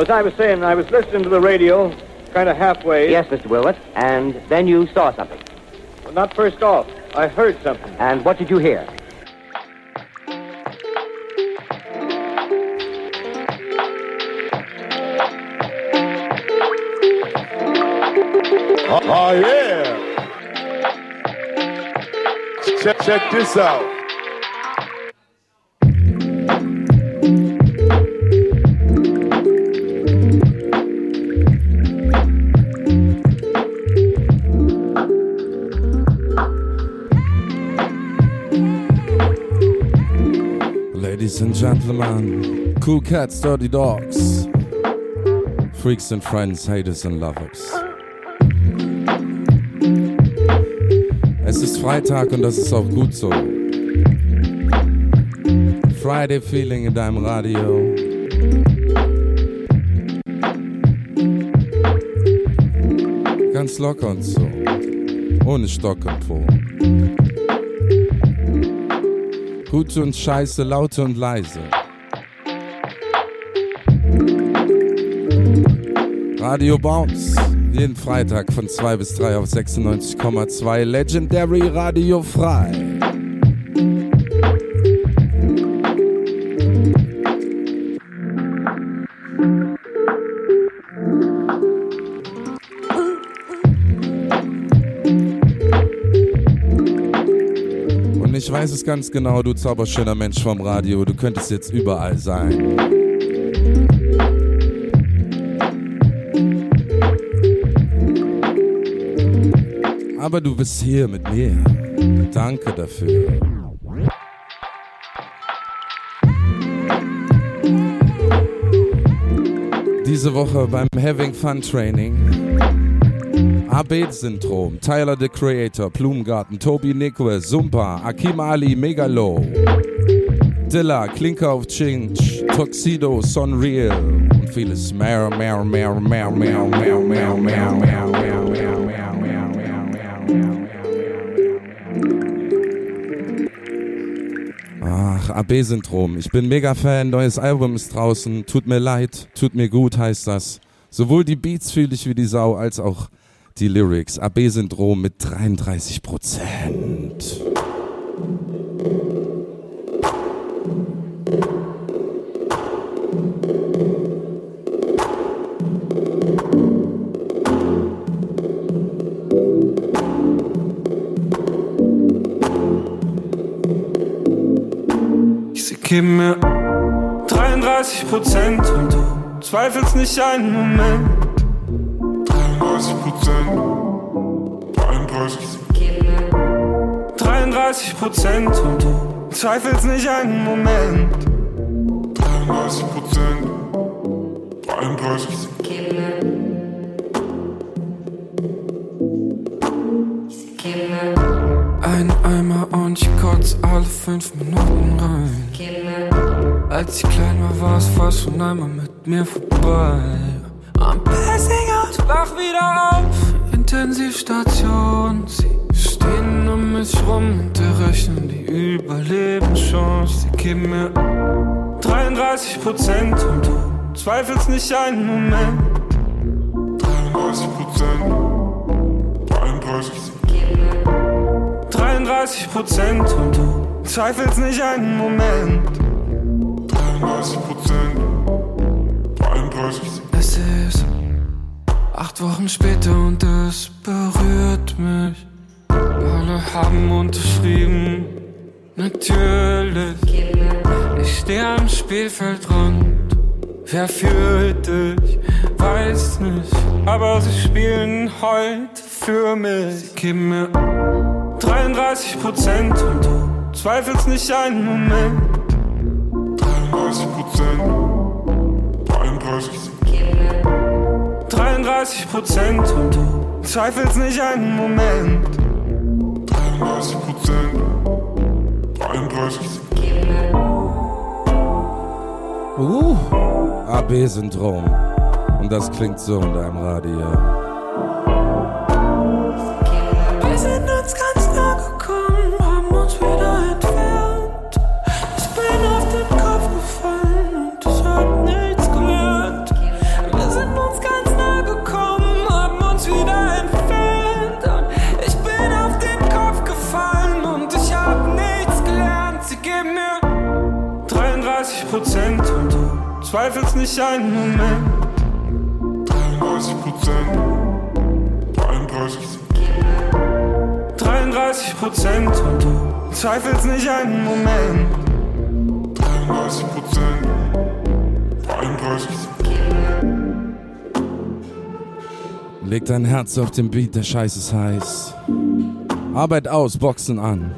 Well, as I was saying, I was listening to the radio, kind of halfway. Yes, Mr. Wilmot, and then you saw something. Well, not first off. I heard something. And what did you hear? Oh, yeah. Check this out. Ladies and gentlemen, cool cats, dirty dogs, freaks and friends, haters and lovers. Es ist Freitag und das ist auch gut so. Friday Feeling in deinem Radio. Ganz locker und so. Ohne Stock und Po. Gute und Scheiße, laute und leise. Radio Bounce. Jeden Freitag von 2 bis 3 auf 96,2 Legendary Radio frei. Und ich weiß es ganz genau, du zauberschöner Mensch vom Radio, du könntest jetzt überall sein. Aber du bist hier mit mir. Danke dafür. Diese Woche beim Having Fun Training. AB-Syndrom, Tyler the Creator, Blumengarten, Tobi Nikwe, Sumpa, Akim Ali, Megalo, Dilla, Klinker auf Chinch, Tuxedo, Sonreal und vieles mehr. Ach, AB-Syndrom. Ich bin mega Fan, neues Album ist draußen. Tut mir leid, tut mir gut heißt das. Sowohl die Beats fühle ich wie die Sau, als auch die Lyrics. AB-Syndrom mit 33%. Gib mir 33% und du zweifelst nicht einen Moment. 33% und du zweifelst nicht einen Moment. 33%. Ein Eimer und ich kotz alle 5 Minuten rein. Als ich klein war, war's fast schon einmal mit mir vorbei. I'm passing out, wach wieder auf. Intensivstation, sie stehen um mich rum und errechnen die Überlebenschance. Sie geben mir 33% und du zweifelst nicht einen Moment. 33% und du zweifelst nicht einen Moment. 33%. Es ist 8 Wochen später und es berührt mich. Alle haben unterschrieben, natürlich. Ich stehe am Spielfeldrand. Wer fühlt dich? Weiß nicht, aber sie spielen heute für mich. Sie geben mir 33% und du zweifelst nicht einen Moment. 33% und du zweifelst nicht einen Moment. 33%. AB-Syndrom. Und das klingt so in deinem Radio. Wir sind uns ganz nah gekommen, haben uns wieder entfernt. Ich bin auf den Kopf gefallen und ich hab nichts gelernt. zweifelst nicht einen Moment. 33% und du zweifelst nicht einen Moment. 33%. Leg dein Herz auf den Beat, der Scheiß ist heiß. Arbeit aus, Boxen an.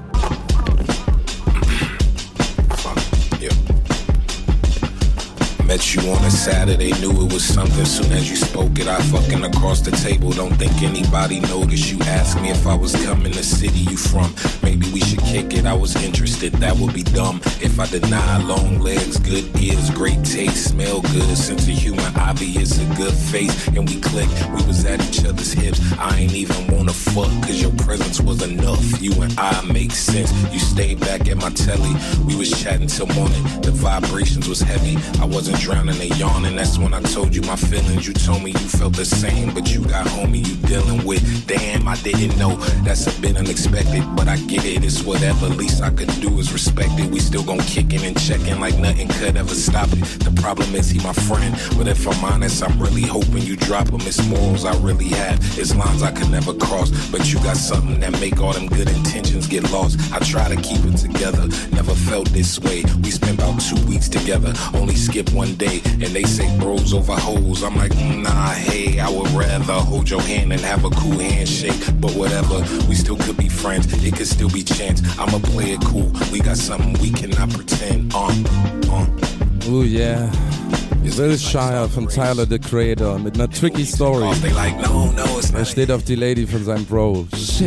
Met you on a Saturday, knew it was something. Soon as you spoke it, I fucking across the table. Don't think anybody noticed. You asked me if I was coming to city you from. Maybe we should kick it, I was interested. That would be dumb if I deny. Long legs, good ears, great taste, smell good. Sense of humor, obvious, a good face. And we clicked, we was at each other's hips. I ain't even wanna fuck, cause your presence was enough. You and I make sense. You stayed back at my telly. We was chatting till morning. The vibrations was heavy. I wasn't drowning and yawning. That's when I told you my feelings. You told me you felt the same, but you got homie you dealing with. Damn, I didn't know. That's a bit unexpected, but I get it. It's whatever. Least I could do is respect it. We still gon' kick in and check in like nothing could ever stop it. The problem is he my friend, but if I'm honest, I'm really hoping you drop him. It's morals I really have. It's lines I could never cross, but you got something that make all them good intentions get lost. I try to keep it together. Never felt this way. We spent about 2 weeks together. Only skip one day, and they say bros over hoes. I'm like, nah, hey, I would rather hold your hand and have a cool handshake. But whatever, we still could be friends. It could still be chance. I'ma play it cool. We got something we cannot pretend. Oh yeah. Wilshire von Tyler, the Creator, mit einer tricky Story. Er steht auf die Lady von seinem Bro. Shit.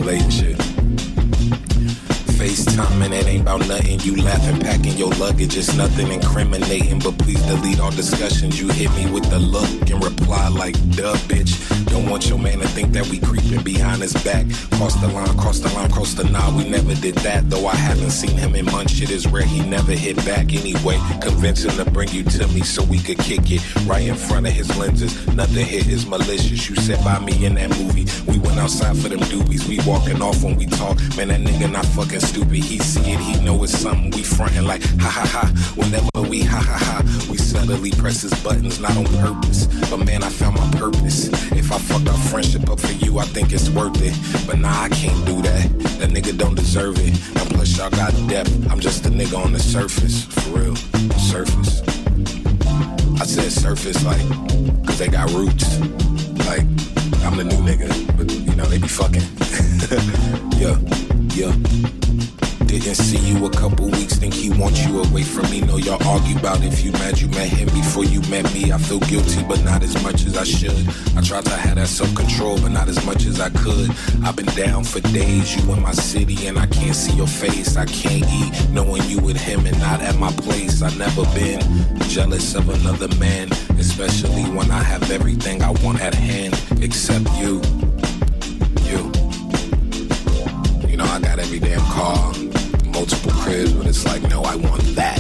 FaceTime and it ain't about nothing. You laughing, packing your luggage, it's nothing incriminating. But please delete all discussions. You hit me with the look and reply like, duh, bitch. Don't want your man to think that we creeping behind his back. Cross the line, cross the line, cross the line. We never did that, though I haven't seen him in months. Shit is rare, he never hit back anyway. Convince him to bring you to me so we could kick it right in front of his lenses. Nothing hit is malicious. You sat by me in that movie. We went outside for them doobies. We walking off when we talk. Man, that nigga not fucking stupid. He see it, he know it's something. We frontin' like ha ha ha. Whenever we ha ha ha, we subtly press his buttons, not on purpose. But man, I found my purpose. If I fucked our friendship up for you, I think it's worth it. But nah, I can't do that. That nigga don't deserve it. And plus y'all got depth. I'm just a nigga on the surface, for real. Surface. I said surface like, cause they got roots. Like, I'm the new nigga, but you know, they be fucking. Yeah. Didn't see you a couple weeks, think he wants you away from me. Know y'all argue about if you mad you met him before you met me. I feel guilty, but not as much as I should. I tried to have that self-control, but not as much as I could. I've been down for days, you in my city and I can't see your face. I can't eat knowing you with him and not at my place. I never been jealous of another man, especially when I have everything I want at hand, except you. You know, I got every damn car, multiple cribs, but it's like, no, I want that.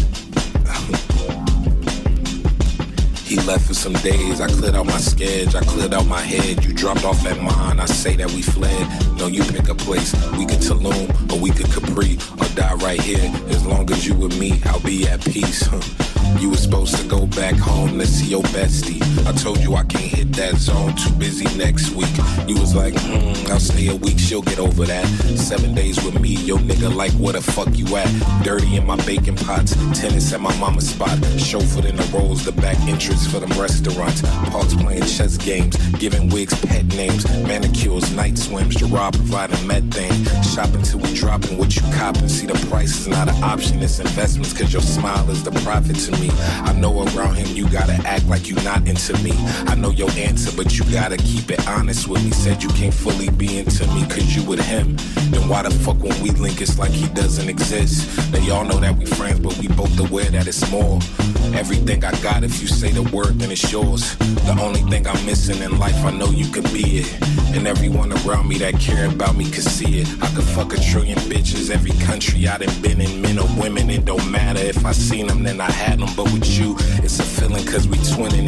He left for some days, I cleared out my schedule, I cleared out my head. You dropped off at mine, I say that we fled. No, you pick a place, we could Tulum, or we could Capri, or die right here. As long as you with me, I'll be at peace. You were supposed to go back home to see your bestie. I told you I can't hit that zone, too busy next week. You was like, I'll stay a week, she'll get over that. 7 days with me, yo nigga like where the fuck you at? Dirty in my baking pots, tennis at my mama's spot. Chauffeured in the rolls, the back entrance for them restaurants. Parks playing chess games, giving wigs pet names. Manicures, night swims, Gerard providing methane. Shopping till we dropping what you copping. See the price is not an option, it's investments, cause your smile is the profit to me. I know around him you gotta act like you not into me. I know your answer, but you gotta keep it honest with me. Said you can't fully be into me cause you with him. Then why the fuck when we link it's like he doesn't exist? They all know that we friends, but we both aware that it's more. Everything I got, if you say the word, then it's yours. The only thing I'm missing in life, I know you could be it. And everyone around me that care about me could see it. I could fuck a trillion bitches, every country I done been in, men or women. It don't matter if I seen them, then I had them. But with you, it's a feeling cause we twinning and we match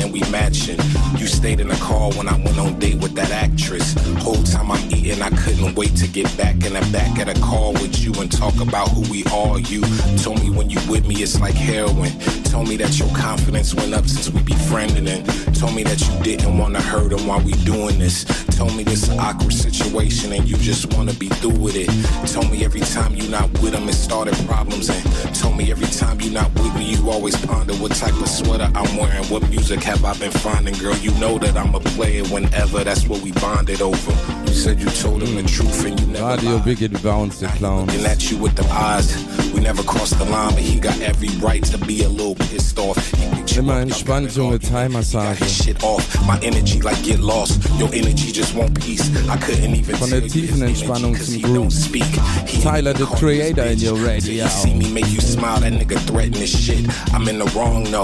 matching. You stayed in the car when I went on date with that actress. Whole time I'm eating, I couldn't wait to get back in the back of the car with you and talk about who we are. You told me when you with me it's like heroin. Told me that your confidence went up since we befriended, and told me that you didn't want to hurt him while we doing this. Told me this an awkward situation and you just want to be through with it. Told me every time you not with him it started problems, and told me every time you not with me you always ponder what type of sweater I'm wearing, what music have I been finding. Girl, you know that I'm a player whenever, that's what we bonded over. You said you told him the truth and you never Radio Biggie Bounce, the Clowns. Looking at you with the eyes, we never crossed the line, but he got every right to be a little pissed off. Immer entspannt, junge Thai-Massage. Shit off, my energy like get lost. Your energy just won't peace. I couldn't even Von der tiefen Entspannung zum Groove. Tyler, the Creator in your radio. See me make you smile, that nigga threaten this shit. I'm in the wrong, no.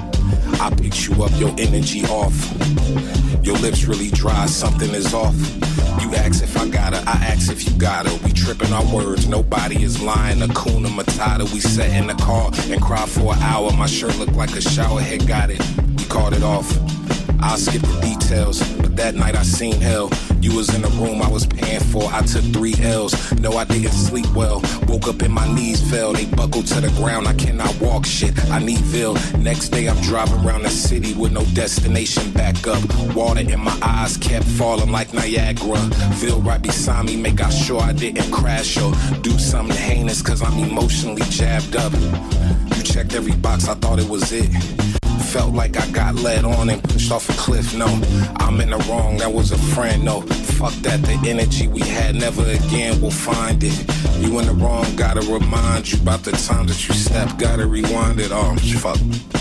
I picked you up, your energy off. Your lips really dry, something is off. You ask if I got her, I ask if you got her. We tripping our words, nobody is lying. Hakuna Matata, we sat in the car and cried for an hour. My shirt looked like a shower head, got it. We called it off. I'll skip the details, but that night I seen hell. You was in the room I was paying for, I took 3 L's. No, I didn't sleep well, woke up and my knees fell. They buckled to the ground, I cannot walk shit, I need Ville. Next day I'm driving around the city with no destination back up. Water in my eyes kept falling like Niagara. Ville right beside me, make sure I didn't crash or do something heinous, cause I'm emotionally jabbed up. You checked every box, I thought it was it. Felt like I got led on and pushed off a cliff. No, I'm in the wrong, that was a friend. No, fuck that, the energy we had, never again will find it. You in the wrong, gotta remind you about the time that you stepped, gotta rewind it. Oh, fuck.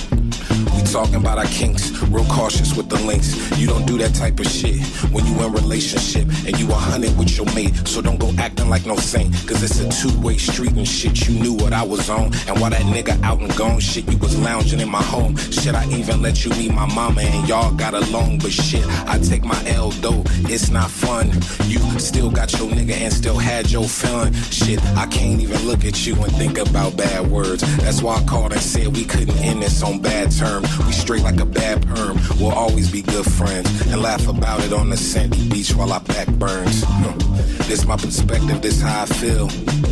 We talking about our kinks, real cautious with the links. You don't do that type of shit when you in relationship and you 100 with your mate. So don't go acting like no saint, cause it's a two-way street and shit. You knew what I was on, and while that nigga out and gone, shit, you was lounging in my home. Shit, I even let you meet my mama and y'all got along. But shit, I take my L though, it's not fun. You still got your nigga and still had your fun. Shit, I can't even look at you and think about bad words. That's why I called and said we couldn't end this on bad terms. We straight like a bad perm, we'll always be good friends and laugh about it on the sandy beach while our back burns. This my perspective, this how I feel.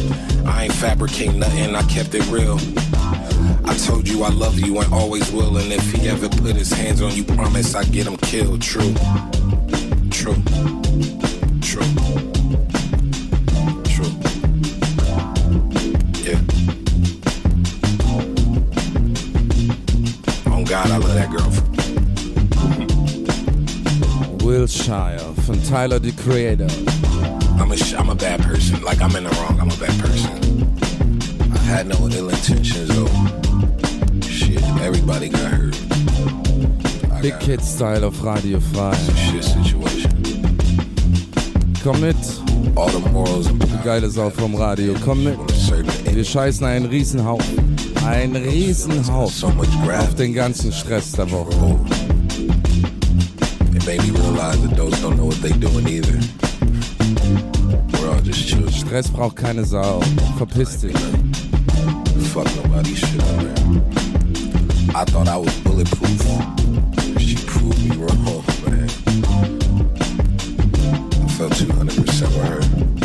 I ain't fabricating nothing, I kept it real. I told you I love you and always will, and if he ever put his hands on you, promise I get him killed. True, true, true, true. Yeah. Oh God, I love that girl. Wilshire von Tyler, the Creator. I'm a bad person. Like, I'm in the wrong. I'm a bad person. I had no ill intentions, though. Shit, everybody got hurt. Big Kid Style auf Radio Frei. Shit situation. Komm mit. All the morals and Die geile Sau vom Radio. Komm mit. Wir scheißen einen Riesenhaufen. Ein Riesenhaufen auf den ganzen Stress der Woche. It made me realize that those don't know what they doing either. We're all just children. Stress braucht keine Sau. Verpiss dich. Fuck nobody's shit on there. I thought I was bulletproof. She proved me wrong, man. I felt 200% with her.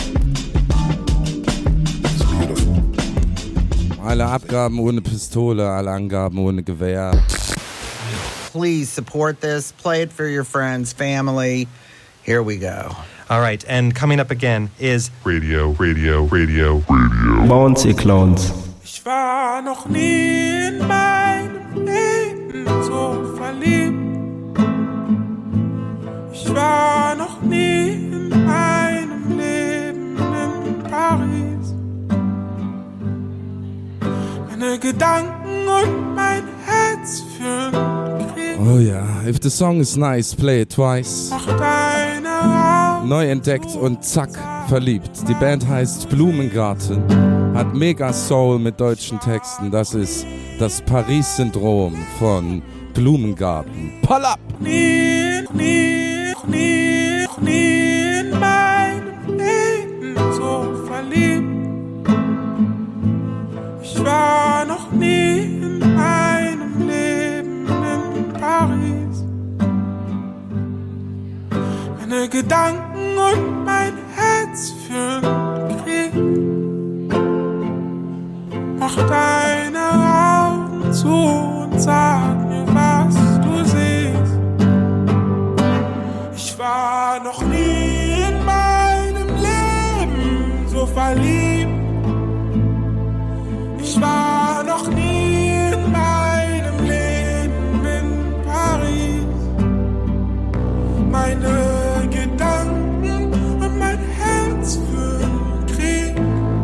It's beautiful. Alle Abgaben ohne Pistole, alle Angaben ohne Gewehr. Please support this. Play it for your friends, family. Here we go. All right, and coming up again is Radio. Bouncy Clowns. Ich war noch nie in meinem Leben so verliebt. Ich war noch nie in meinem Leben in Paris. Meine Gedanken und mein Herz führen Krieg. Oh ja, if the song is nice, play it twice. Neu entdeckt und zack, verliebt. Die Band heißt Blumengarten, hat mega Soul mit deutschen Texten. Das ist das Paris-Syndrom von Blumengarten. Pull up! Nie in meinem Leben so verliebt. Ich war noch nie in meinem Leben in Paris. Meine Gedanken und mein Herz führen Krieg. Mach deine Augen zu und sag mir, was du siehst. Ich war noch nie in meinem Leben so verliebt. Ich war noch nie in meinem Leben in Paris. Meine Gedanken und mein Herz führen Krieg.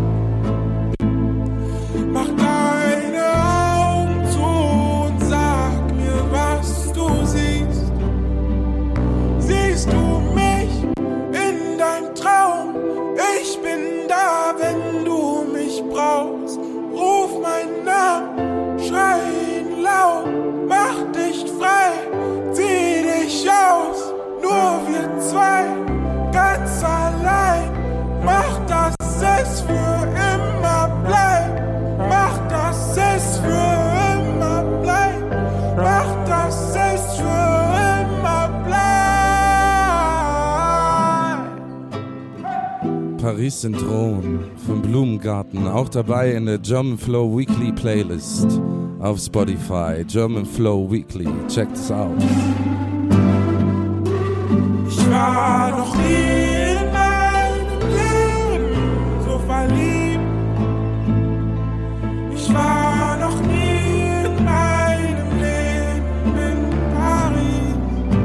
Mach deine Augen zu und sag mir, was du siehst. Siehst du mich in deinem Traum? Ich bin da, wenn du mich brauchst. Ruf meinen Namen, schrei ihn laut, mach dich frei, zieh dich aus. Nur wir zwei, ganz allein. Mach, dass es für immer bleibt. Mach, dass es für immer bleibt. Mach, dass es für immer bleibt. Paris-Syndrom vom Blumengarten, auch dabei in der German Flow Weekly Playlist auf Spotify. German Flow Weekly, checkt es out. Ich war noch nie in meinem Leben so verliebt. Ich war noch nie in meinem Leben in Paris.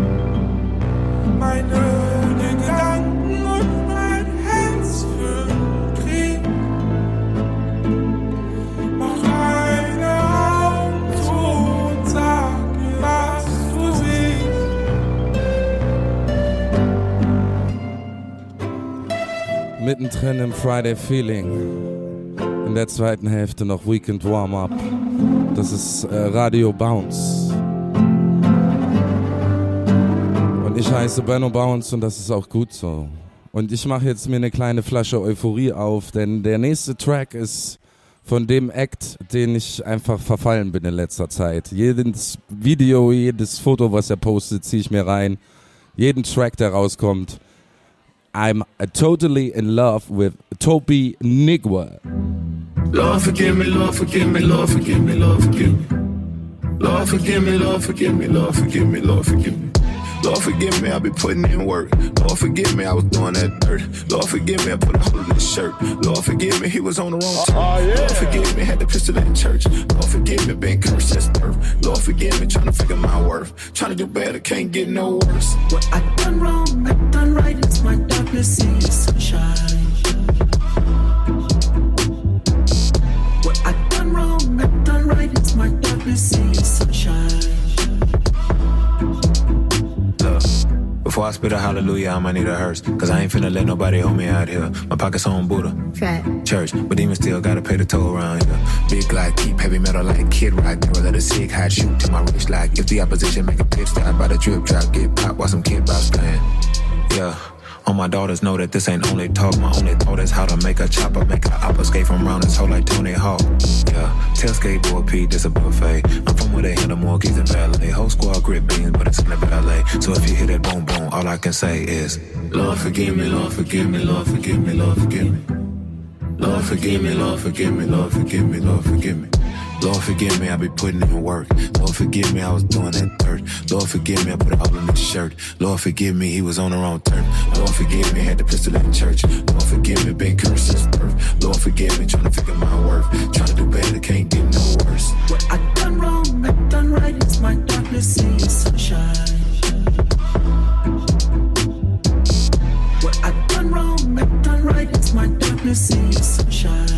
Meine Gedanken und mein Herz führen Krieg. Mach deine Augen zu und sag mir, was du siehst. Mittendrin im Friday Feeling. In der zweiten Hälfte noch Weekend Warm-Up. Das ist Radio Bounce. Und ich heiße Benno Bounce und das ist auch gut so. Und ich mache jetzt mir eine kleine Flasche Euphorie auf, denn der nächste Track ist von dem Act, den ich einfach verfallen bin in letzter Zeit. Jedes Video, jedes Foto, was er postet, ziehe ich mir rein. Jeden Track, der rauskommt. I'm totally in love with Toby Nigwa. Lord forgive me, Lord forgive me, Lord forgive me, Lord forgive me. Lord forgive me, Lord forgive me, Lord forgive me, Lord forgive me. Lord forgive me, I be putting in work. Lord forgive me, I was doing that dirt. Lord forgive me, I put a hole in his shirt. Lord forgive me, he was on the wrong turn. Lord forgive me, had the pistol in church. Lord forgive me, been cursed since birth. Lord forgive me, trying to figure my worth. Trying to do better, can't get no worse. What I done wrong, I done right. It's my darkness in the sunshine. What I done wrong, I done right. It's my darkness in the sunshine. Before I spit a hallelujah, I might need a hearse. Cause I ain't finna let nobody hold me out here. My pockets on Buddha. Fact. Church, but even still gotta pay the toll around here. Big like keep heavy metal like Kid Rock. Never let a sick hot shoot to my wrist like if the opposition make a pit stop by the drip drop, get pop while some kid box playing. Yeah. All my daughters know that this ain't only talk. My only thought is how to make a chopper, make a op escape from round this hole like Tony Hawk. Yeah, tell skateboard Pete this a buffet. I'm from where they handle more keys and valet. Whole squad grip beans, but it's in the ballet. So if you hear that boom boom, all I can say is Lord forgive me, Lord forgive me, Lord forgive me, Lord forgive me. Lord forgive me, Lord forgive me, Lord forgive me, Lord forgive me. Lord forgive me, I be putting in work. Lord forgive me, I was doing that dirt. Lord forgive me, I put it all in his shirt. Lord forgive me, he was on the wrong turn. Lord forgive me, had the pistol in church. Lord forgive me, been cursed since birth. Lord forgive me, trying to figure my worth. Trying to do better, can't get no worse. What I done wrong, I done right. It's my darkness in the sunshine. What I done wrong, I done right. It's my darkness in the sunshine.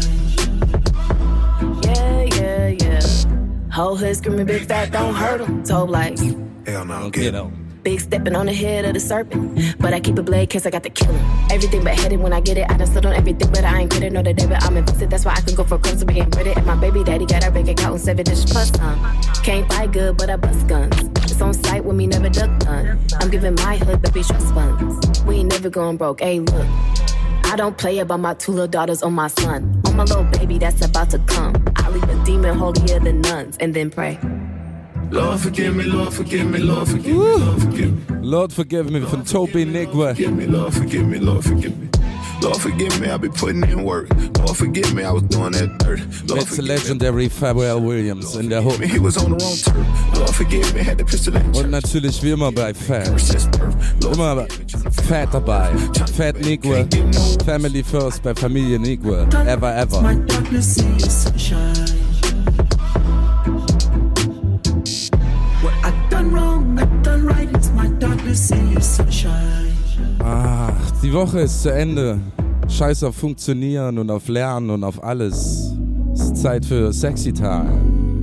Yeah. Whole hood screaming big fat, don't hurt him. Told like, hell no, get out. Big stepping on the head of the serpent. But I keep a blade cause I got the killer. Everything but headed when I get it. I done stood on everything but I ain't quit it. No, the David, I'm invested. That's why I can go for close to being pretty. And my baby daddy got our bank account on 7 dishes plus Can't fight good but I bust guns. It's on sight with me never duck done. I'm giving my hood baby trust funds. We ain't never going broke, ayy look. I don't play about my 2 little daughters or my son. On my little baby that's about to come. I leave a demon holier than nuns and then pray. Lord forgive me, Lord forgive me, Lord forgive me, Lord forgive me. Lord Forgive Me von Toby Nigwe. Forgive me, Lord, forgive me, Lord, forgive me. Lord, forgive me, I be putting in work. Lord, forgive me, I was doing that dirt. Lord, Mit legendary Pharrell Williams in der Hook. He was on the wrong turf. Lord, forgive me, had the pistol in Und natürlich wie immer bei Fat. Immer Fat dabei. Fat Nigwe. Family first bei Familie Nigwe. Ever, ever. My darkness is sunshine. What I done wrong, I done right. It's my darkness is sunshine. Ach, die Woche ist zu Ende. Scheiß auf Funktionieren und auf Lernen und auf alles. Es ist Zeit für Sexy Time.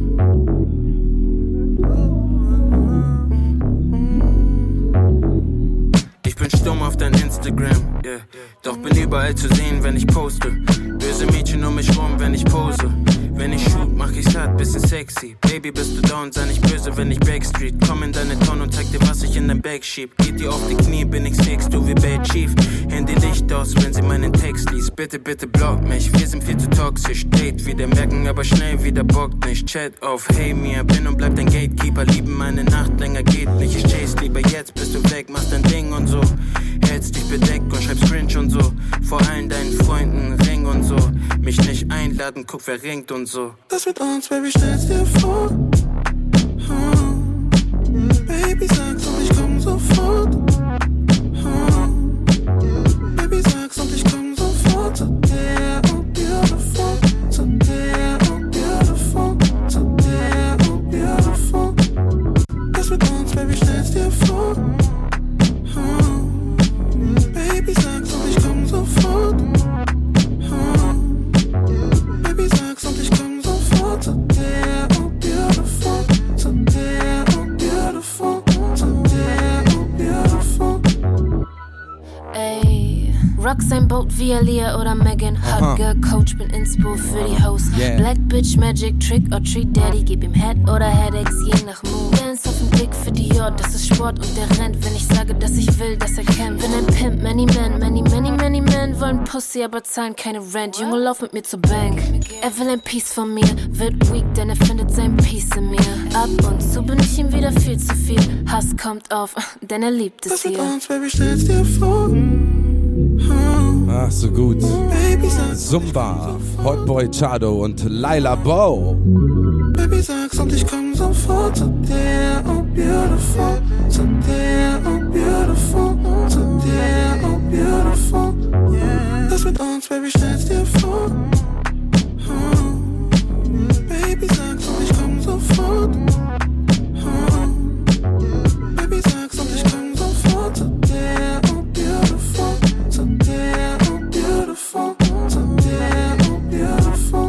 Ich bin stumm auf dein Instagram, yeah. Doch bin überall zu sehen, wenn ich poste. Böse Mädchen um mich rum, wenn ich pose. Wenn ich shoot, mach ich's hart, bisschen sexy. Baby, bist du down, sei nicht böse, wenn ich Backstreet. Komm in deine Tonne und zeig dir, was ich in dein Bag schieb. Geht dir auf die Knie, bin ich fix, du wie Bad Chief. Handy Licht aus, wenn sie meinen Text liest. Bitte, bitte block mich, wir sind viel zu toxisch. Date wieder merken, aber schnell wieder bockt nicht. Chat auf, hey mir, bin und bleib dein Gatekeeper. Lieben meine Nacht, länger geht nicht. Ich chase lieber jetzt, bist du weg, machst dein Ding und so. Hältst dich bedeckt und schreibst cringe und so. Vor allen deinen Freunden, Ring und so. Mich nicht einladen, guck wer ringt und so. Das mit uns, Baby, stell's dir vor. Baby, sag's und ich komm sofort. Baby, sag's und ich komm sofort. So there, oh beautiful. So there, oh beautiful. So there, oh beautiful. Das mit uns, Baby, stell's dir vor. Baby, sag's und ich komm sofort. Baby, sag's und ich komm sofort. So there, oh beautiful. So there, oh beautiful. So there, oh beautiful. Ey, rock sein Boat wie Aaliyah oder Megan. Hot Girl Coach, bin Inspo für die Host. Yeah. Black Bitch Magic, Trick or Treat Daddy. Gib ihm Head oder Headaches, je nach Mood. Dance auf den Blick für die Jord, das ist Sport und der rennt. Wenn ich sage, dass ich will, dass er kennt. Bin ein Pimp, many men, many men wollen Pussy, aber zahlen keine Rent. Junge, lauf mit mir zur Bank. Er will ein Piece von mir, wird weak, denn er findet sein Peace in mir. Ab und zu bin ich ihm wieder viel zu viel. Hass kommt auf, denn er liebt es hier. Das mit uns, Baby, stell's dir vor. Ach, so gut. Zumba, Hotboy Chado und Laila Bow. Baby, sag's und ich komm sofort. So there, oh beautiful. So there, oh beautiful. So there, oh beautiful. Das mit uns, Baby, stell's dir vor. Baby, sag's und ich komm sofort. Baby, sag's und ich komm sofort. So there, oh beautiful. So there, oh beautiful. So there, oh beautiful.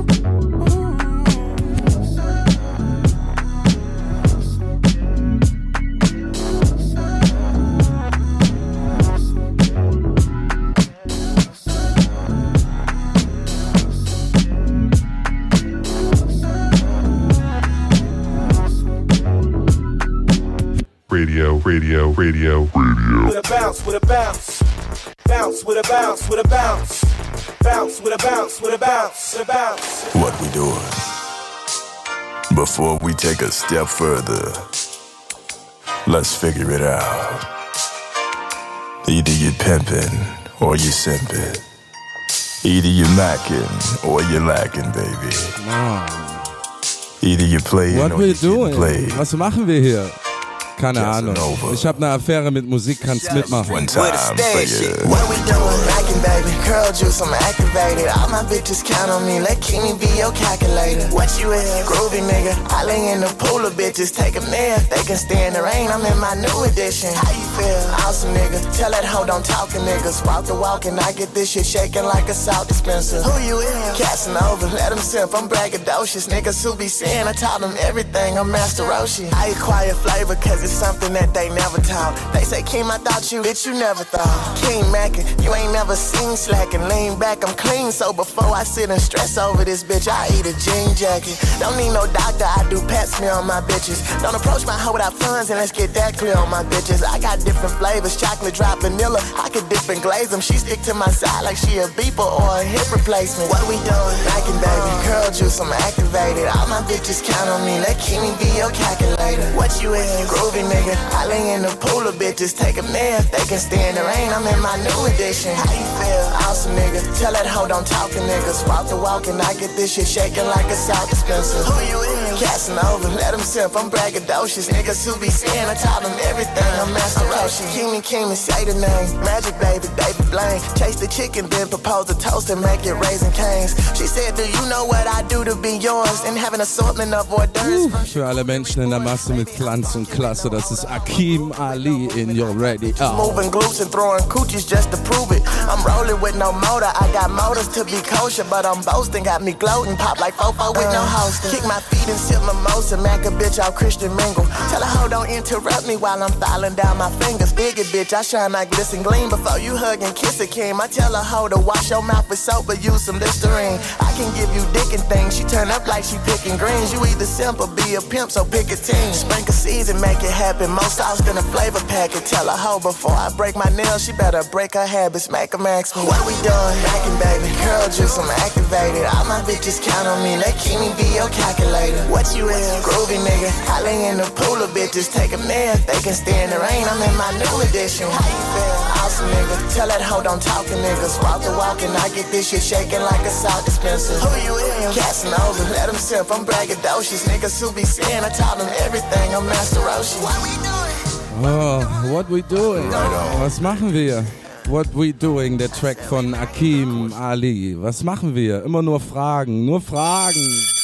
Radio. With a bounce, with a bounce. Bounce with a bounce, with a bounce. Bounce with a bounce, with a bounce, with a bounce. What we doing? Before we take a step further, let's figure it out. Either you pimpin' or you simpin'. Either you mackin' or you lacking, baby. Either you playin' What or we you doing? played. Was machen wir hier? Keine Ahnung. Ich habe eine Affäre mit Musik, kannst mitmachen. One time for you. What we doing? Racking, baby. Curl juice, I'm activated. All my bitches count on me. Let Kenny be your calculator. What you in? Groovy nigga. I lay in the pool of bitches. Take a nap. They can stay in the rain. I'm in my new edition. How you feel? Awesome nigga. Tell that hoe don't talk to niggas. Walk the walk and I get this shit shaking like a salt dispenser. Who you in? Casanova. Let them sip. I'm braggadocious. Niggas who be saying I taught them everything. I'm Master Roshi. I acquire flavor cause it's something that they never taught. They say, Keem, I thought you, bitch, you never thought. King Mackin', you ain't never seen slacking. Lean back, I'm clean, so before I sit and stress over this bitch, I eat a jean jacket. Don't need no doctor, I do pap smear on my bitches. Don't approach my hoe without funds, and let's get that clear on my bitches. I got different flavors, chocolate drop, vanilla. I could dip and glaze them. She stick to my side like she a beeper or a hip replacement. What we doing? Mackin', baby, curl juice, I'm activated. All my bitches count on me, let Kenny be your calculator. What you in? Groovy groovy nigga. I lay in the pool of bitches, take a nap. They can stay in the rain, I'm in my new edition. How you feel? Awesome nigga. Tell that hoe don't talk to niggas. Walk the walk and I get this shit shaking like a salt dispenser. Who you is? Casanova, let him sip, I'm braggadocious. Niggas who be saying I taught them everything. I'm Master Roshi. King, say the name. Magic baby, David Blaine. Chase the chicken, then propose a toast and make it Raisin Canes. She said, do you know what I do to be yours? And have an assortment of hors d'oeuvres. Für alle Menschen in der Masse mit Glanz und Klasse, das ist Akeem Ali in Your Radio. Moving glutes and throwing coochies just to prove it. I'm rolling with no motor, I got motors to be kosher, but I'm boasting, got me gloating, pop like fofo with no hosting. Kick my feet and sip mimosa, mac a bitch out Christian mingle. Tell a hoe don't interrupt me while I'm filing down my fingers. Dig it, bitch, I shine like glisten gleam. Before you hug and kiss a king, I tell a hoe to wash your mouth with soap or use some Listerine. I can give you dick and things, she turn up like she picking greens. You either simp or be a pimp, so pick a team. Sprinkle seeds and make it happen, more sauce than a flavor packet. Tell a hoe before I break my nails, she better break her habits, make them ask me. What we doing? Mackin' baby, curl juice, I'm activated. All my bitches count on me, let Kimi be your calculator. What you is? Groovy nigga. I lay in the pool of bitches, take a nap. They can stay in the rain, I'm in my new edition. How you feel? Awesome nigga. Tell that hoe don't talk to niggas. Walk the walk and I get this shit shaking like a salt dispenser. Who you is? Casanova, let him sip, I'm braggadocious. Niggas who be saying I taught them everything, I'm Master Roshi. What we doing? Oh, what we doing? Was machen wir? What we doing, der Track von Akeem Ali. Was machen wir? Immer nur Fragen, nur Fragen.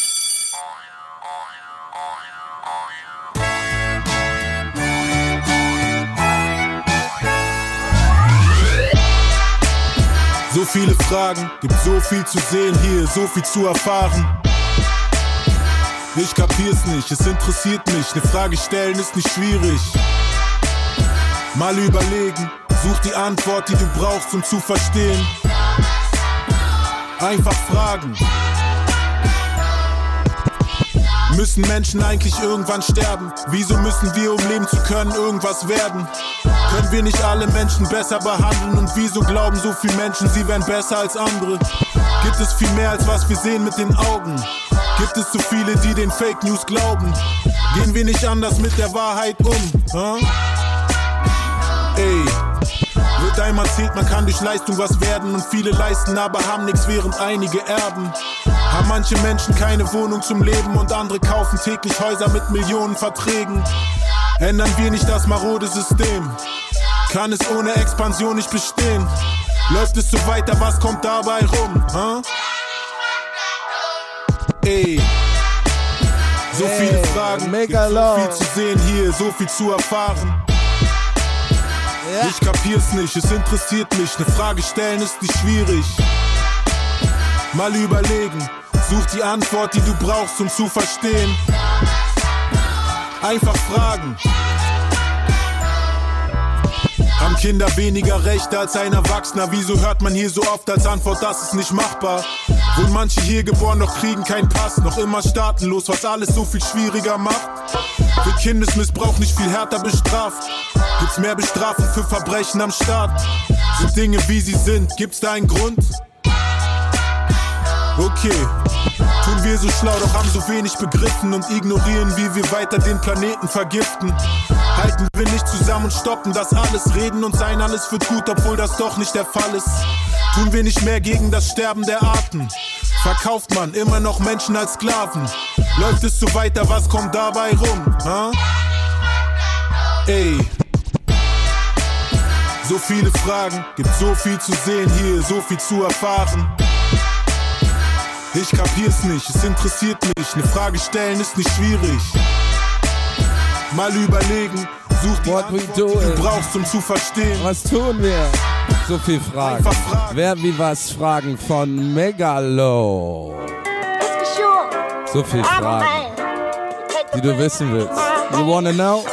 So viele Fragen, gibt so viel zu sehen hier, so viel zu erfahren. Ich kapier's nicht, es interessiert mich, eine Frage stellen ist nicht schwierig. Mal überlegen, such die Antwort, die du brauchst, um zu verstehen. Einfach fragen. Müssen Menschen eigentlich irgendwann sterben? Wieso müssen wir, um leben zu können, irgendwas werden? Können wir nicht alle Menschen besser behandeln? Und wieso glauben so viele Menschen, sie wären besser als andere? Gibt es viel mehr, als was wir sehen mit den Augen? Gibt es so viele, die den Fake News glauben? Gehen wir nicht anders mit der Wahrheit um? Huh? Ey, wird einem erzählt, man kann durch Leistung was werden und viele leisten, aber haben nichts, während einige erben. Haben manche Menschen keine Wohnung zum Leben und andere kaufen täglich Häuser mit Millionenverträgen. Ändern wir nicht das marode System? Kann es ohne Expansion nicht bestehen? Läuft es so weiter, was kommt dabei rum? Huh? Ey, so viele Fragen, mega so viel zu sehen hier, so viel zu erfahren. Ja. Ich kapier's nicht, es interessiert mich, eine Frage stellen ist nicht schwierig. Mal überlegen, such die Antwort, die du brauchst, um zu verstehen. Einfach fragen. Haben Kinder weniger Rechte als ein Erwachsener? Wieso hört man hier so oft als Antwort, das ist nicht machbar? Wurden manche hier geboren, doch kriegen keinen Pass, noch immer staatenlos, was alles so viel schwieriger macht? Wird Kindesmissbrauch nicht viel härter bestraft? Gibt's mehr Bestrafung für Verbrechen am Staat? Sind Dinge wie sie sind, gibt's da einen Grund? Okay, tun wir so schlau, doch haben so wenig begriffen und ignorieren, wie wir weiter den Planeten vergiften. Halten wir nicht zusammen und stoppen das alles, reden und sein, alles wird gut, obwohl das doch nicht der Fall ist. Tun wir nicht mehr gegen das Sterben der Arten? Verkauft man immer noch Menschen als Sklaven? Läuft es so weiter, was kommt dabei rum? Huh? Ey, so viele Fragen, gibt so viel zu sehen hier, so viel zu erfahren. Ich kapier's nicht, es interessiert mich, eine Frage stellen ist nicht schwierig. Mal überlegen, such die Antwort, die du brauchst, um zu verstehen. Was tun wir? So viel Fragen. Wer wie was fragen von Megalo. So viel Fragen, die du wissen willst. You wanna know?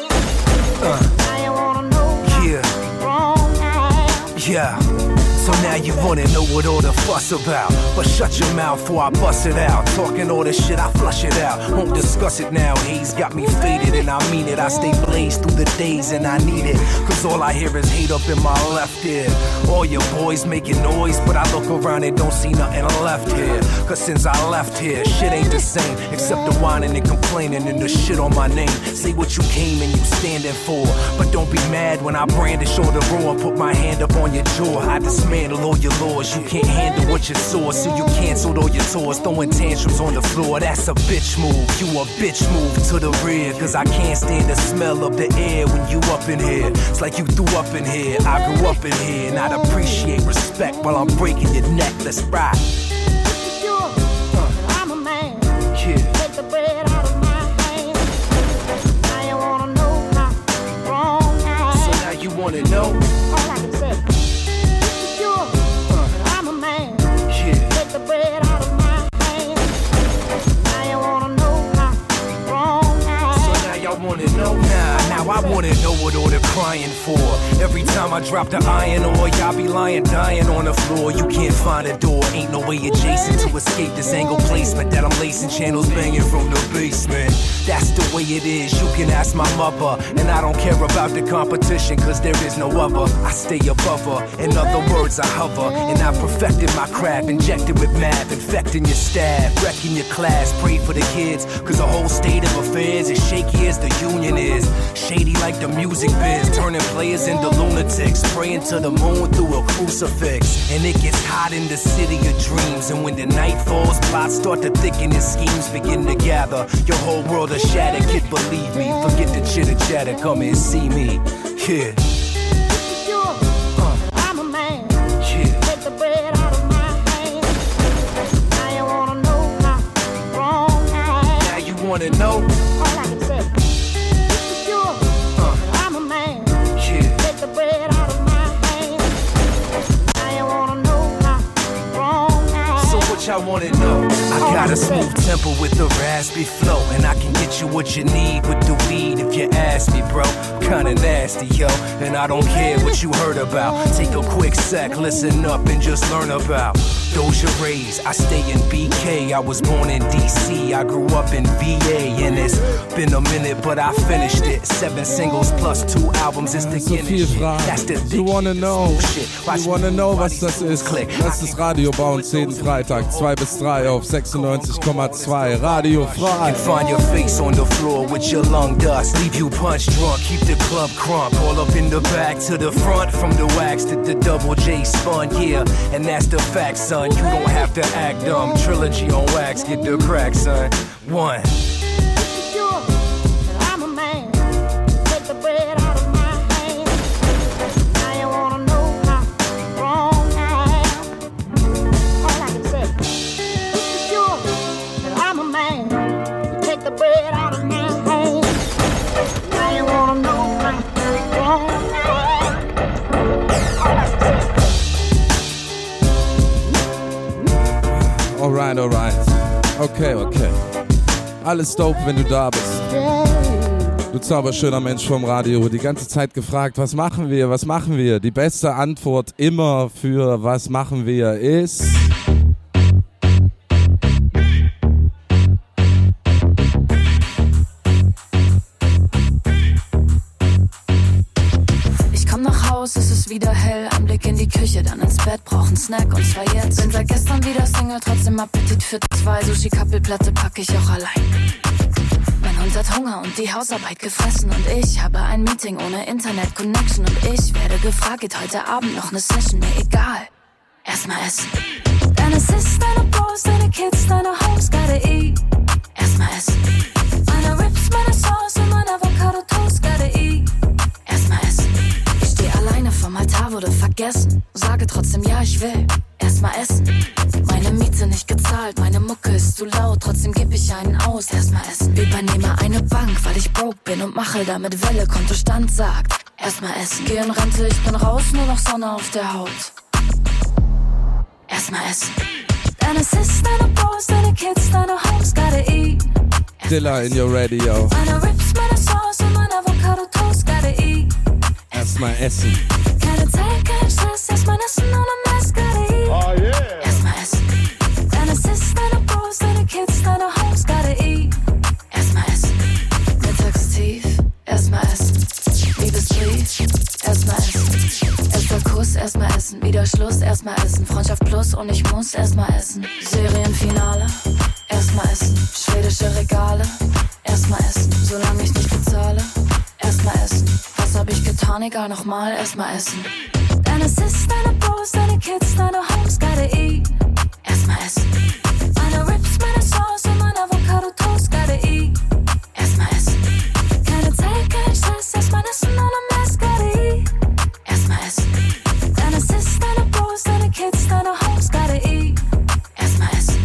Yeah, so now you wanna know what all the fuss about. But shut your mouth before I bust it out. Talking all this shit, I flush it out. Won't discuss it now. Haze got me faded and I mean it. I stay blazed through the days and I need it. Cause all I hear is hate up in my left ear. All your boys making noise, but I look around and don't see nothing left here. Cause since I left here, shit ain't the same. Except the whining and complaining and the shit on my name. Say what you came and you standing for. But don't be mad when I brandish or the roar and put my hand up on your jaw. I dismantle all your laws. You can't handle what you saw, so you canceled all your tours. Throwing tantrums on the floor, that's a bitch move. You a bitch move to the rear. Cause I can't stand the smell of the air when you up in here. It's like you threw up in here. I grew up in here and I'd appreciate respect while I'm breaking your neck. Let's ride. I'm a man. Take the bread out of my hand. Now you wanna know how wrong I am. So now you wanna know? All I can say. I'm a man. Take the bread out of my hand. Now you wanna know how wrong I am. So now y'all wanna know? Now I wanna know what all the crying for. Every time I drop the iron ore, y'all be lying, dying on the floor. You can't find a door, ain't no way adjacent to escape this angle placement that I'm lacing channels banging from the basement. That's the way it is, you can ask my mother. And I don't care about the competition, cause there is no other. I stay above her, in other words I hover. And I perfected my craft, injected with math, infecting your staff, wrecking your class. Pray for the kids, cause the whole state of affairs is shaky as the union is. Shady like the music biz, turning players into lunatics, praying to the moon through a crucifix. And it gets hot in the city of dreams, and when the night falls, plots start to thicken and schemes begin to gather. Your whole world is shattered, kid, believe me. Forget the chitter chatter, come and see me. Yeah. I'm a man. Take the bread out of my hand. Now you wanna know how wrong I am. Now you wanna know? All I can say. I'm a man. Take the bread out of my hand. Now you wanna know how wrong I am. So what y'all wanna know? I got a smooth tempo with a raspy flow, and I can get you what you need with the weed if you ask me, bro. Kinda nasty, yo, and I don't care what you heard about. Take a quick sec, listen up and just learn about Doja Rays. I stay in BK, I was born in DC, I grew up in VA, and it's been a minute, but I finished it. 7 singles plus 2 albums, it's the Guinness shit. That's the You wanna know? You wanna know, was das ist? Das ist Radio Bounce, jeden Freitag 2 bis 3 auf 96,2 Radio Frei. And find your face on the floor with your lung dust, leave you punch drunk, keep the club crunk, all up in the back to the front, from the wax to the double J spun, yeah, and that's the fact, son. You don't have to act dumb. Trilogy on wax, get the crack, son. 1. I'm a man. Take the bread out of my hand. Now you wanna know how wrong I am. All I can say. I'm a man. Take the bread out of my hand. Now you wanna know how wrong I am. All I can say. Alright. Okay. Alles dope, wenn du da bist. Du zauberschöner Mensch vom Radio. Die ganze Zeit gefragt, was machen wir? Die beste Antwort immer für was machen wir ist... Es ist wieder hell, ein Blick in die Küche, dann ins Bett, brauch 'n Snack und zwar jetzt. Bin seit gestern wieder Single, trotzdem Appetit für 2. Sushi-Kappelplatte pack ich auch allein. Mein Hund hat Hunger und die Hausarbeit gefressen und ich habe ein Meeting ohne Internet-Connection und ich werde gefragt, geht heute Abend noch ne Session? Mir egal, erstmal essen. Denn es ist deine Bros, deine Kids, deine Hoes, gotta eat. Erstmal essen. Meine Rips, meine Sauce und mein Avocado-Toast, gotta eat. Erstmal essen. Alleine vom Altar wurde vergessen. Sage trotzdem ja, ich will erstmal essen. Meine Miete nicht gezahlt, meine Mucke ist zu laut. Trotzdem geb ich einen aus, erstmal essen. Übernehme eine Bank, weil ich broke bin und mache damit Welle. Kontostand sagt, erstmal essen. Geh in Rente, ich bin raus, nur noch Sonne auf der Haut. Erstmal essen. Denn es ist deine Bros, deine Kids, deine Hoes, gotta eat. Dilla in your radio. Meine Rips, meine Sauce und mein Avocado-Toast, gotta eat. Erstmal essen. Keine Zeit, kein Stress, erstmal essen ohne Mess, gotta und ich muss erstmal essen. Serienfinale, erstmal essen. Schwedische Regale, erstmal essen. Solange ich nicht bezahle, erstmal essen. Was hab ich getan? Egal, nochmal, erstmal essen. Deine Sis, deine Bros, deine Kids, deine Homes, gotta eat. Erstmal essen. Meine Rips, meine Sauce und mein Avocado-Toast, gotta eat. Erstmal essen. Keine Zeit, kein Stress, erstmal essen und am Mess, gotta eat. Erstmal essen. Deine Sis, deine Bros, deine Kids, deine Homes, gotta eat. Erstmal essen.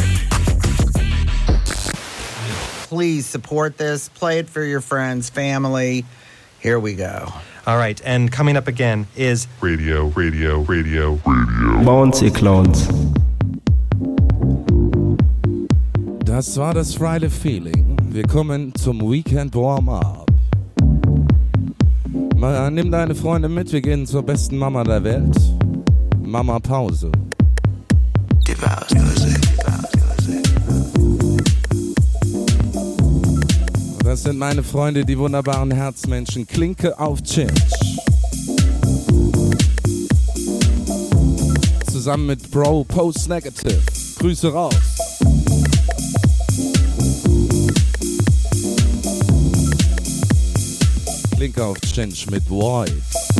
Please support this. Play it for your friends, family. Here we go. All right, and coming up again is Radio. Bouncy Clones. Das war das Friday Feeling. Wir kommen zum Weekend Warm-Up. Nimm deine Freunde mit, wir gehen zur besten Mama der Welt. Mama Pause. Das sind meine Freunde, die wunderbaren Herzmenschen. Klinke auf Change. Zusammen mit Bro Post Negative. Grüße raus. Klinke auf Change mit Void.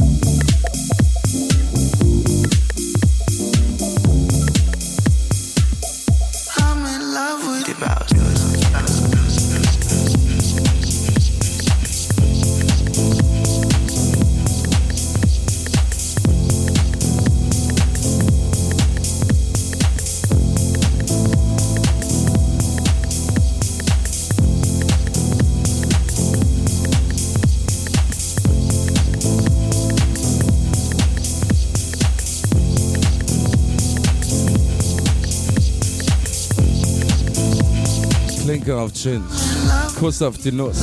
I'm in love with the Klinke auf Chin. Kuss auf die Nuss.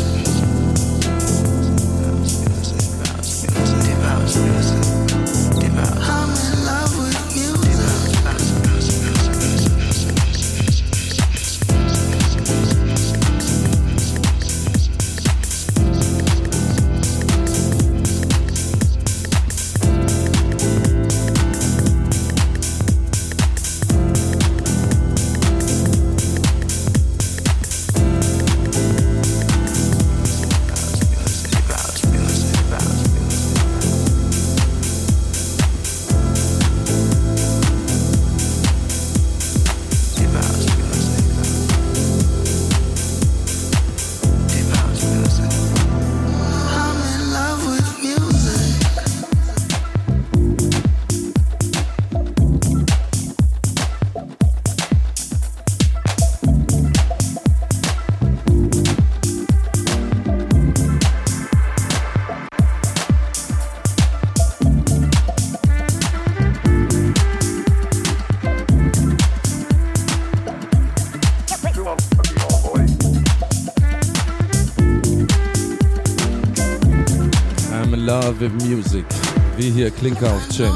Love with Music, wie hier Klinke auf Change.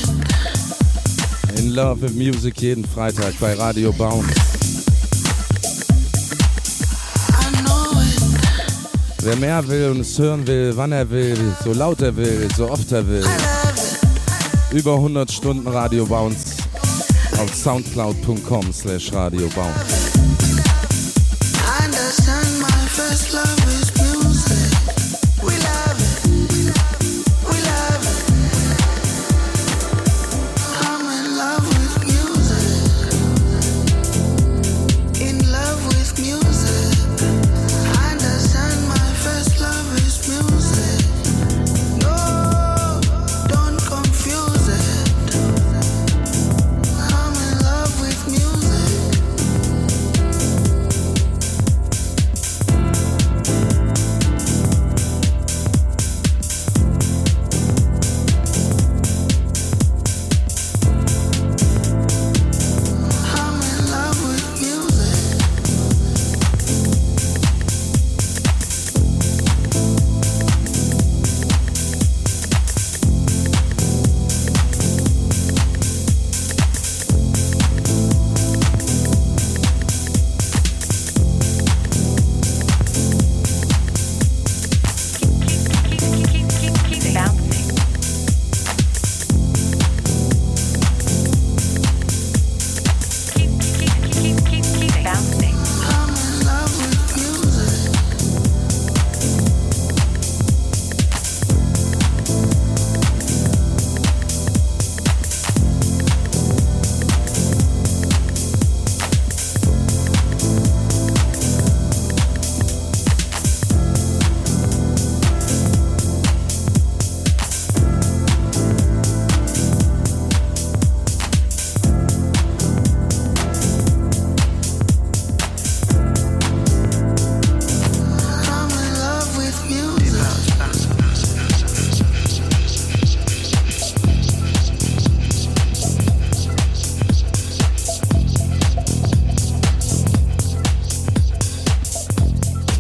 In Love with Music jeden Freitag bei Radio Bounce. Wer mehr will und es hören will, wann er will, so laut er will, so oft er will. Über 100 Stunden Radio Bounce auf soundcloud.com/Radio Bounce.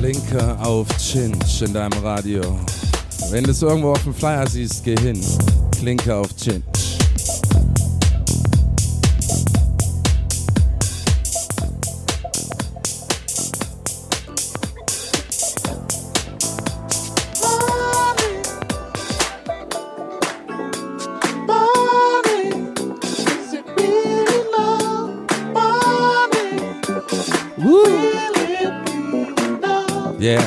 Klinke auf Chinch in deinem Radio. Wenn du es irgendwo auf dem Flyer siehst, geh hin. Klinke auf Chinch. Yeah.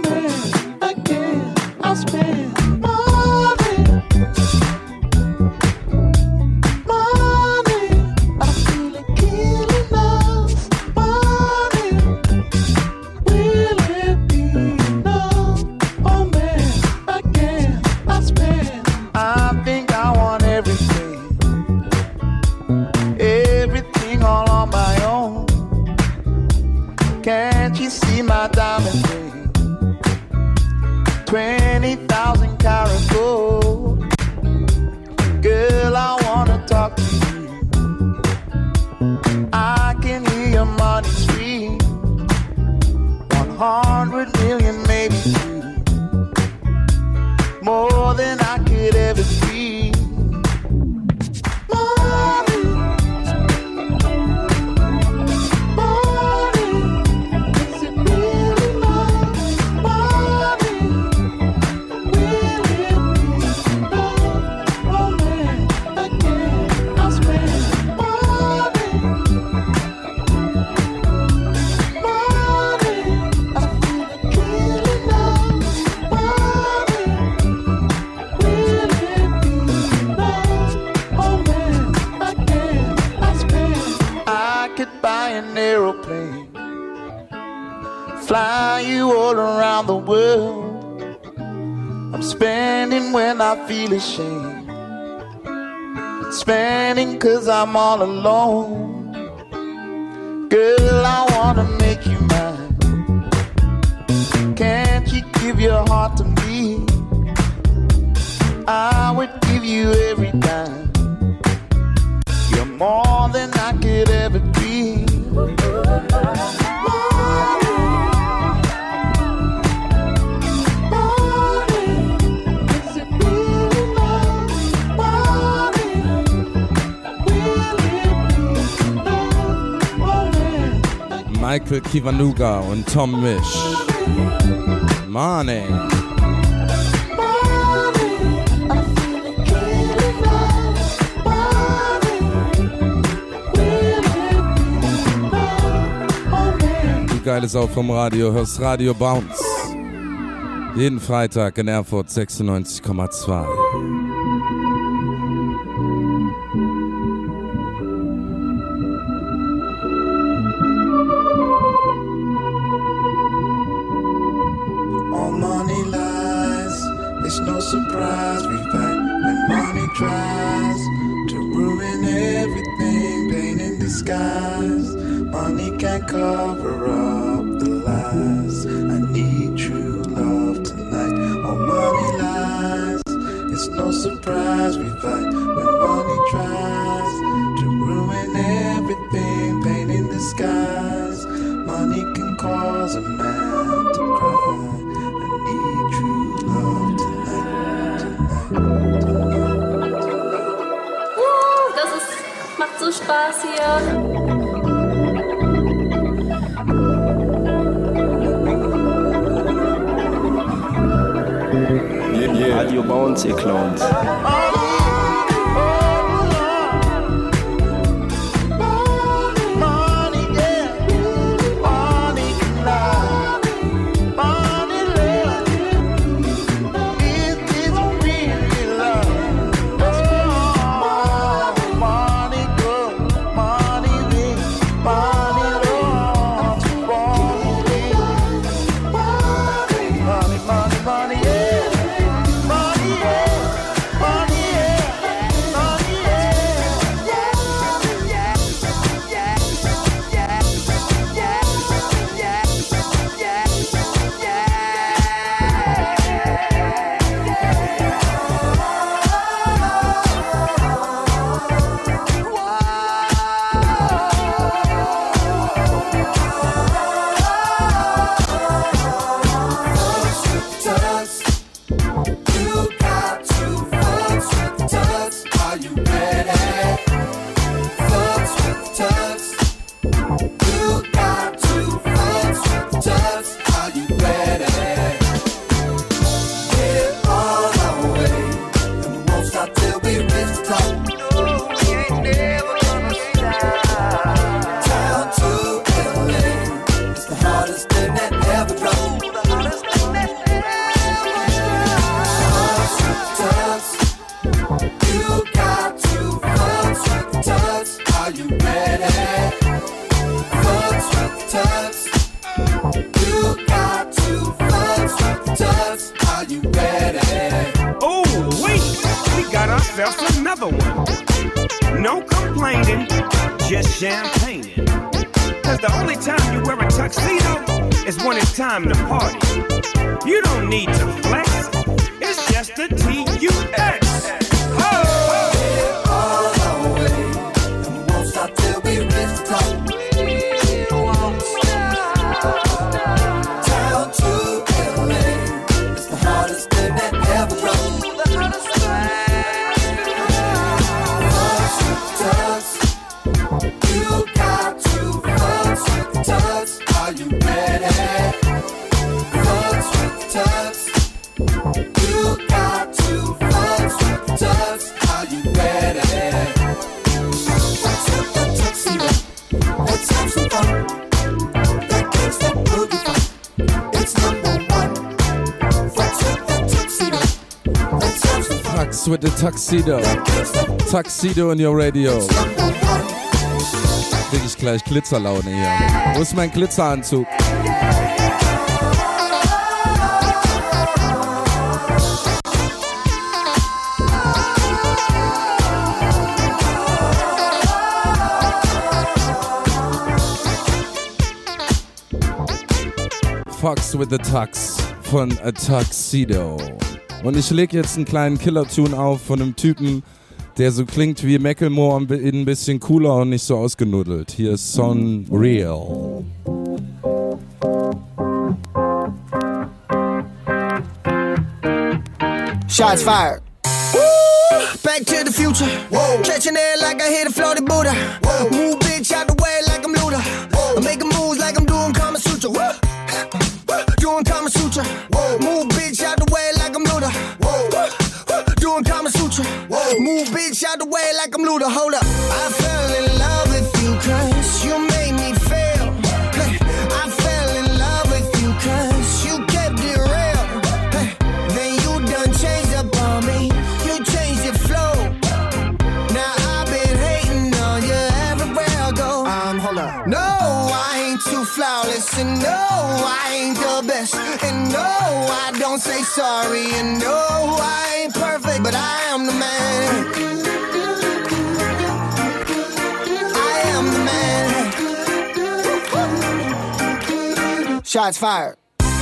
Feel ashamed, spending 'cause I'm all alone. Girl, I wanna make you mine. Can't you give your heart to me? I would give you every dime. You're more than I could ever dream. Michael Kiwanuka und Tom Misch. Money. Du geile Sau vom Radio, hörst Radio Bounce. Jeden Freitag in Erfurt 96,2. Surprise, we fight when money tries to ruin everything, pain in disguise. Money can't cover up the lies. I need true love tonight. Oh, money lies. It's no surprise we fight when money tries to ruin everything, pain in disguise. Money can cause a man to cry. I need true love tonight. Macht so Spaß hier. Radio Bounce, ihr Clowns. Money, yourself another one. No complaining, just champagne. Cause the only time you wear a tuxedo is when it's time to party. You don't need to flex, it's just a T-U-X. All the way, and we won't stop till we reach the top. Town to LA, it's the hardest thing that ever broke. You got to fuss with the tux. Are you ready? Fuss with the tux. You got to fuss with the tux. Are you ready? Fuss with the tuxedo. Let's have some fun. That gangsta boogie fun. It's number one. Fuss with the tuxedo. Let's have some fun. Fucks with the tuxedo. Tuxedo in your radio. Krieg ich gleich Glitzerlaune hier. Wo ist mein Glitzeranzug? Fox with the Tux von A Tuxedo. Und ich leg jetzt einen kleinen Killer-Tune auf von einem Typen, der so klingt wie Macklemore, ein bisschen cooler und nicht so ausgenuddelt. Hier ist Son Real. Shots fired. Woo! Back to the future. Whoa. Catching air like I hit a floated Buddha. Whoa. Move bitch out the way like I'm Luda. I'm making moves like I'm doing Kama Sutra. Whoa. Doing Kama Sutra. Whoa. Move bitch out the way like I'm Luda. Whoa. Doing Kama Sutra. Whoa. Move bitch out the way like I'm Luda. Hold up. I fell in love with you cause you made me fail. Hey. I fell in love with you cause you kept it real. Hey. Then you done changed up on me. You changed your flow. Now I've been hating on you everywhere I go. Hold up. No, I ain't too flawless. And no, I ain't the best. And no, I don't say sorry. And no, I ain't perfect, but I am the man. I am the man. Shots fired.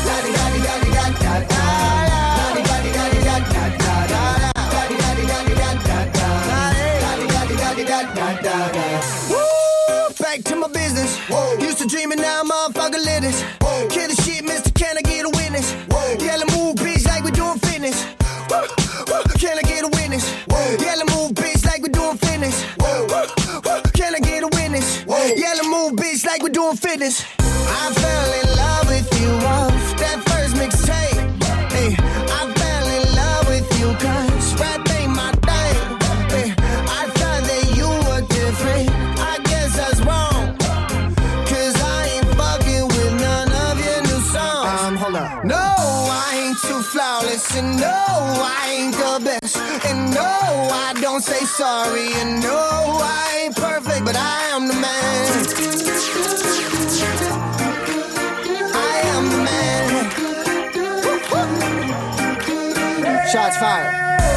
Woo! Back to my business. Whoa. Used to dreaming, now motherfucker lit this. Kill the shit, mister, can I get a witness? Yellow move, bitch, like we doing fitness. Woo. Woo. Can I get a witness? Yellow move, bitch, like we doing fitness. Woo. Woo. Can I get a witness? Yellow move, bitch, like we doing fitness. I fell in love with you off that first mixtape. Hey, I fell in love with you cause rap ain't my thing. Hey, I thought that you were different. I guess that's wrong. Cause I ain't fucking with none of your new songs. Hold up. No, I ain't too flawless. And no, I ain't the best. And no, I don't say sorry. And no, I ain't perfect, but I am the man. Shots fired.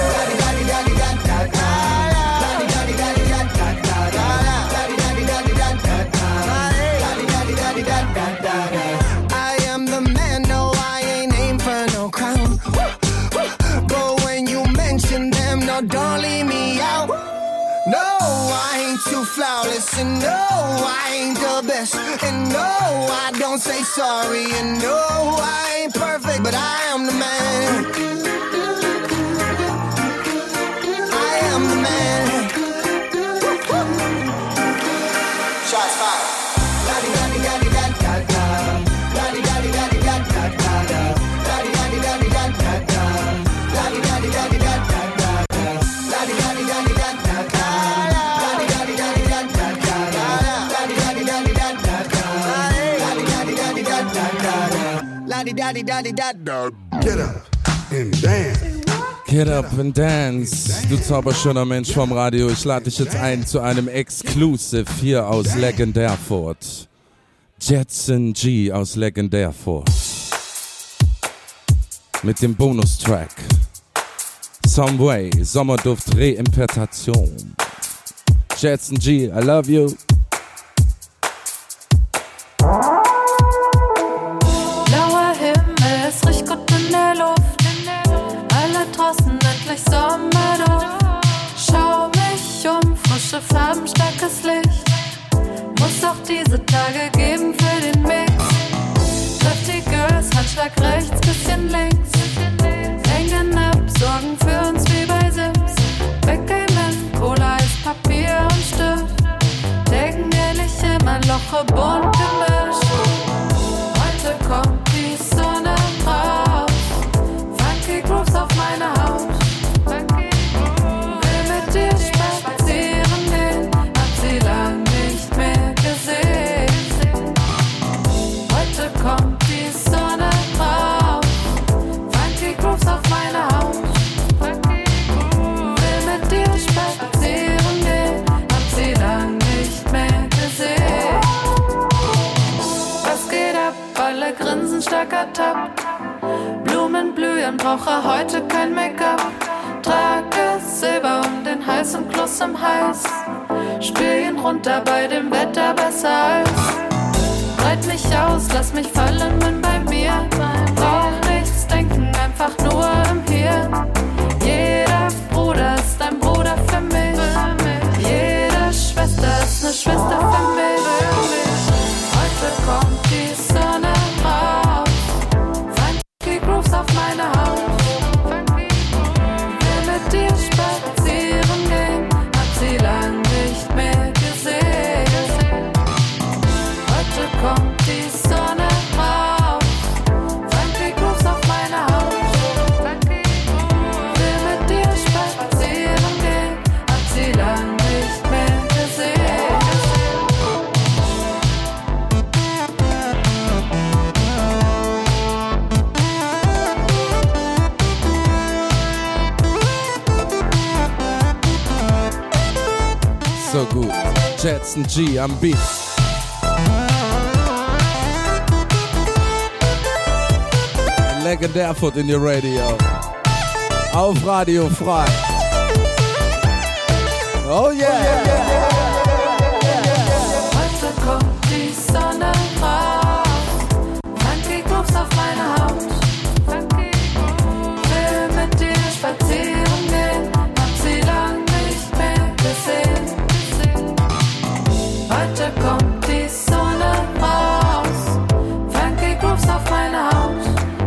I am the man, no, I ain't aim for no crown. But when you mention them, no, don't leave me out. No, I ain't too flawless. And no, I ain't the best. And no, I don't say sorry. And no, I ain't perfect, but I am the man. Shots fired. Get up and dance. Get up and dance, du zauberschöner Mensch vom Radio. Ich lade dich jetzt ein zu einem Exclusive hier aus Legendärfurt. Jetson G aus Legendärfurt. Mit dem Bonustrack Some Way, Sommerduft Reimplantation. Jetson G, I love you. Blauer Himmel, es riecht gut in der Luft. Alle draußen endlich Sommerduft. Schau mich um, frische Farben, starkes Licht. Muss auch diese Tage geben für den Mix. Trifft die Girls, Handschlag rechts, bisschen links. Hängen ab, sorgen für uns wie bei Sims. Weggamen, Cola ist Papier und Stift. Denken wir nicht immer Loche bunt gemischt. Heute kommt die Sonne raus. Funky Grooves auf meine Haut. Will mit dir spazieren gehen, hab sie lang nicht mehr gesehen. Heute kommt die Sonne raus. Funky Grooves auf meine Haut. Will mit dir spazieren gehen, hab sie lang nicht mehr gesehen. Was geht ab? Alle grinsen stark ertappt. Blumen blühen, brauche heute kein Make-up. Trage Silber um den Hals und Kloß im Hals. Spür ihn runter, bei dem Wetter besser als. Breit mich aus, lass mich fallen, bin bei mir. Brauch nichts denken, einfach nur im Hier. Jeder Bruder ist ein Bruder für mich. Jede Schwester ist eine Schwester für mich. Heute kommt die Sonne raus. Funky Grooves auf meine Haut. Will mit dir spazieren gehen, hab sie lang nicht mehr gesehen. Heute kommt die Sonne raus. Funky Grooves auf meine Haut. Will mit dir spazieren gehen, hab sie lang nicht mehr gesehen. So gut. Jetson G am Beat. Legendär Foot in your Radio. Auf Radio frei. Oh yeah. Heute kommt die Sonne raus. Funky Grooves auf meine Haut. Will mit dir spazieren gehen, hab sie lang nicht mehr gesehen. Heute kommt die Sonne raus. Funky Grooves auf meine Haut.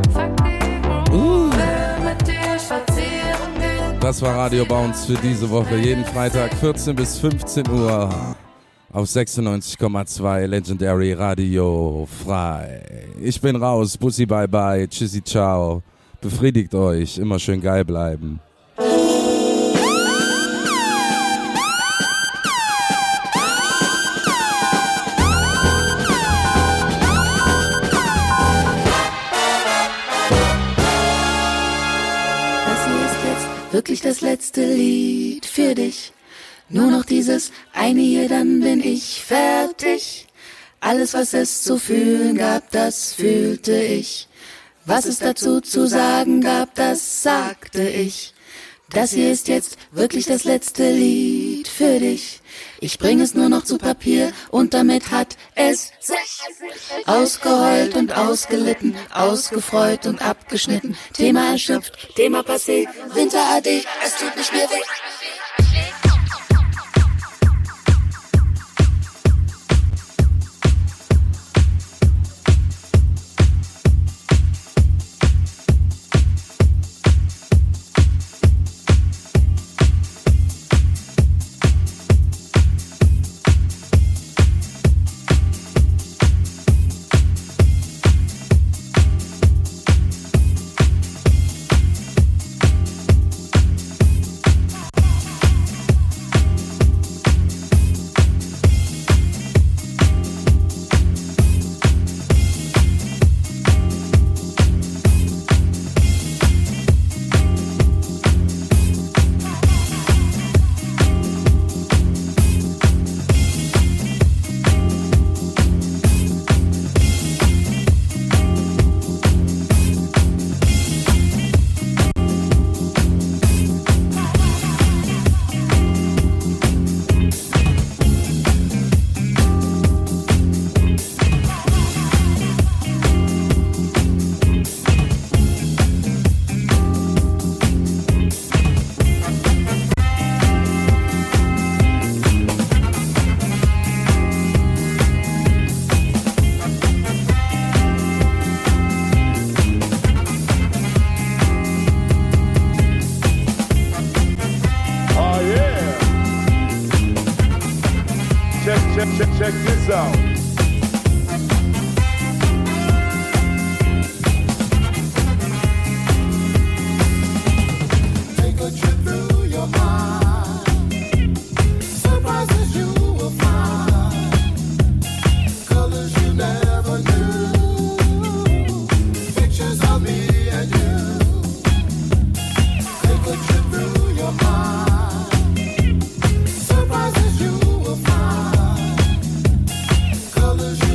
Will mit dir spazieren gehen. Das war Radio Bounce für diese Woche. Jeden Freitag 14 bis 15 Uhr auf 96,2 Legendary Radio frei. Ich bin raus. Bussi, bye bye. Tschüssi, ciao. Befriedigt euch. Immer schön geil bleiben. Das hier ist jetzt wirklich das letzte Lied für dich. Nur noch dieses eine hier, dann bin ich fertig. Alles, was es zu fühlen gab, das fühlte ich. Was es dazu zu sagen gab, das sagte ich. Das hier ist jetzt wirklich das letzte Lied für dich. Ich bring es nur noch zu Papier und damit hat es sich ausgeheult und ausgelitten, ausgefreut und abgeschnitten. Thema erschöpft, Thema passé, Winter AD, es tut nicht mehr weh.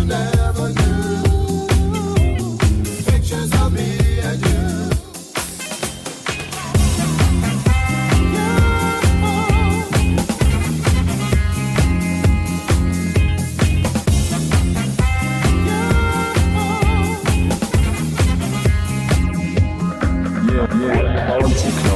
never knew. Pictures of me and you. Yeah, Bouncy